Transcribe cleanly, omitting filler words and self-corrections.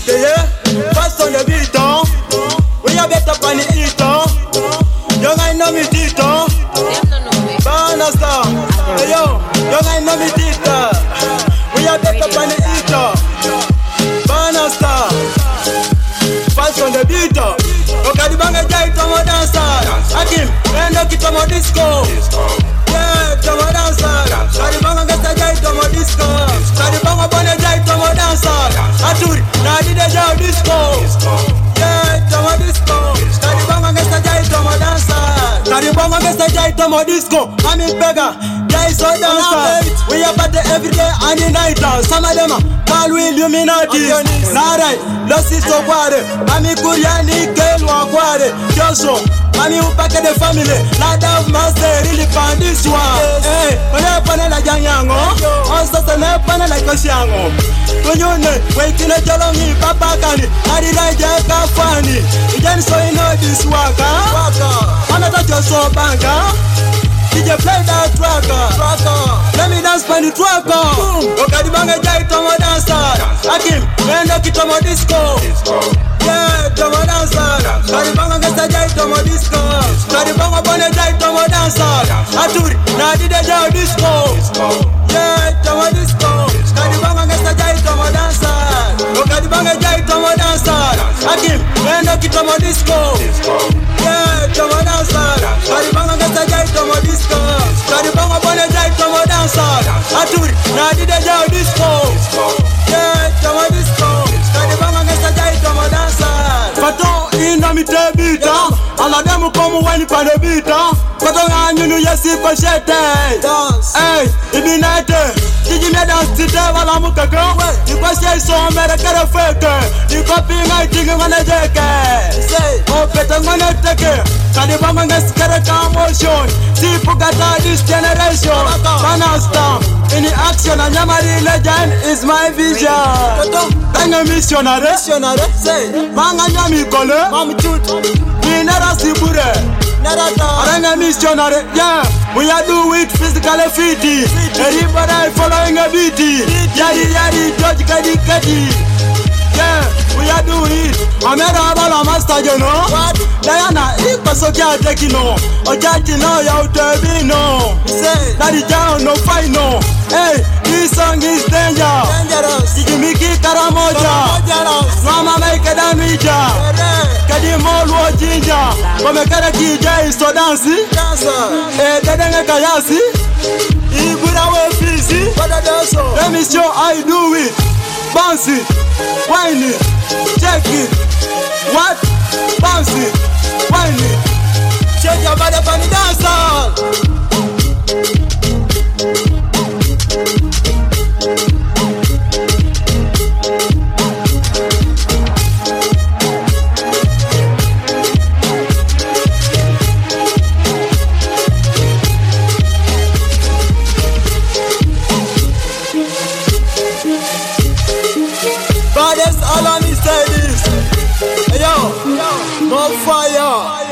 Yeah, fast on the beat, we are better than the eat, young I know me tito, Banasta, yo, young I know me tita, we are better than the eat, Banasta, fast on the beat, okay, the banga jai tomo dancer, Akim, and the kitomo disco, yeah, tomo dancer, the banga geta jai tomo disco, the banga bone jai tomo dancer, Aturi, na di de jai disco, yeah, tomo disco, the banga geta jai tomo dancer, the banga geta jai tomo disco, I'm in beggar, jai so dancer, we are party every day and the night, some of them call we Illuminati, Narai, Lost is so quare, Mami Kuriani, Kelwa quare, Joshua, Mami Upaka the family, Lada of Master, really found this one. Hey, when I panel like Yango, also the panel like Koshango. When you know, waiting at Jolomi, Papa Kani, I did like Jaka Funny. You just so you know this waka. I'm not your so banker. Did you play that tracker? Let me dance for the tracker. Okay, the banga jai tomo dancer. Akim, when the kitomo disco. Yeah, tomo dancer. The banga gesta jai tomo disco. The banga bone jai tomo dancer. Aturi, na di de jai disco. Yeah, tomo disco. The banga gesta jai tomo dancer. Okay, the banga jai tomo dancer. Akim, when the kitomo disco. Yeah, tomo dancer. The banga gesta jai tomo disco. The banga bone jai tomo dancer. Aturi, na di de jai disco. Yeah, tomo disco. The banga gesta jai tomo dancer. Faton ina mitebita, ala demu komu wani pande bita. Faton anyunu yesi pashete. Hey, ibinete. Digi me dance tite wala mukaka. Iko say so mere kere feke. Iko pinga tigi ngane jeke. O pete ngane teke. Kadi banga nges kere motion. Si pugata this generation. Banasta. In the action and Yamari legend is my vision. Tanga missionary. Say. Banga nyami kole. Mami chut. Minera sibure. Aranga missionary. Yeah. We are do it physically fit. Everybody following a beat. Yari, George Kadi. Yeah, we are doing it. I'm a bala master, you know. What? Diana, if I so can't take it, no. Or Jackie, no, you're to no. Say, that is down, no fight, no. Hey, this song is dangerous. Did you make it Karamoja? Mama make a damija. Kadi Molo Ginger. Come a Karaki Jay, so dancing. Hey, Tadanga Kayasi. Iburawe Fizzy. Let me show how you do it. Bounce it, whine it, check it. What? Bounce it, whine it. Shake your body for the dancer. All I need say this. Hey, yo, more fire.